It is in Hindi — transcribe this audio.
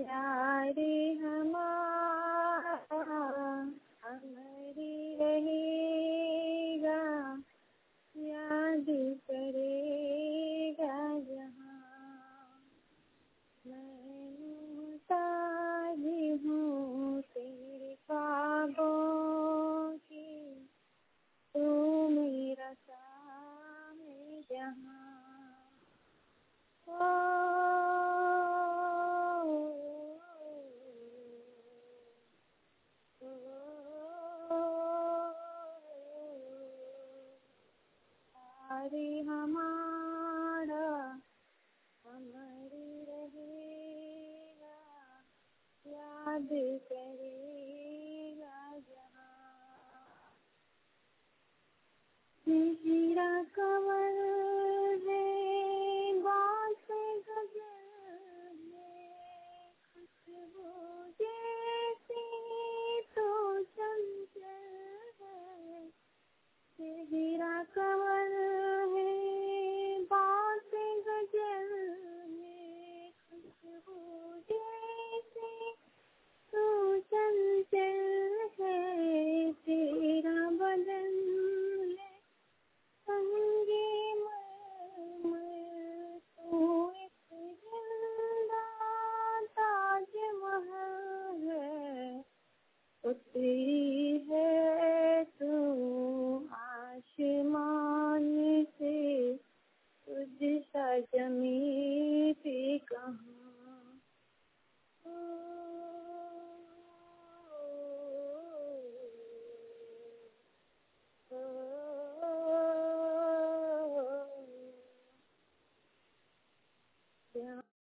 प्यारे हमारा हमारी रहेगा, याद करेगा जहाँ। मैं मोहताज हूँ तेरे ख्वाबों की, तू मेरा साए जहाँ। प्यारे हमारा हमारी रहेगा, याद करेगा जहाँ। हीरा कमल है, बांस गजल है, खुशबू जैसी तो चंचल है। हीरा कमल है, बांस गजल है, खुशबू जैसी तो चंचल है। तेरा बदन है संगे मरमर, तू एक जिंदा ताजमहल है। उतरी है तू आसमान से, तुझ सा ज़मीं पे कहाँ। Yeah.